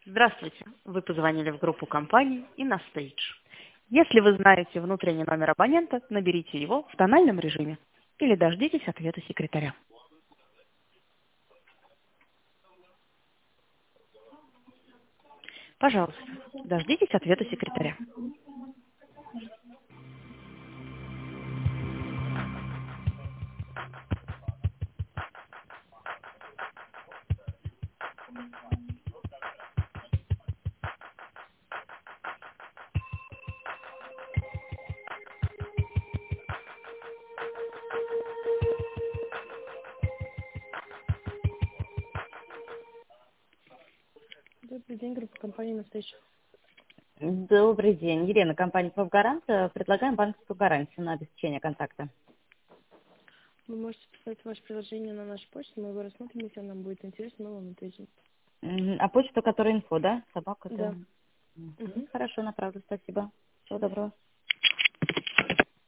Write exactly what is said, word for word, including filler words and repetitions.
Здравствуйте. Вы позвонили в группу компании InnoStage. Если вы знаете внутренний номер абонента, наберите его в тональном режиме или дождитесь ответа секретаря. Пожалуйста, дождитесь ответа секретаря. Добрый день, группа компании «Настоящий». Добрый день. Елена, компания «Профгарант». Предлагаем банковскую гарантию на обеспечение контакта. Вы можете писать ваше приложение на нашу почту, мы его рассмотрим, если нам будет интересно, мы вам ответим. Мгм. А почта, которая инфо, да? Собака, да? Да. Мгм. Угу. Хорошо, направлю. Спасибо. Всего доброго.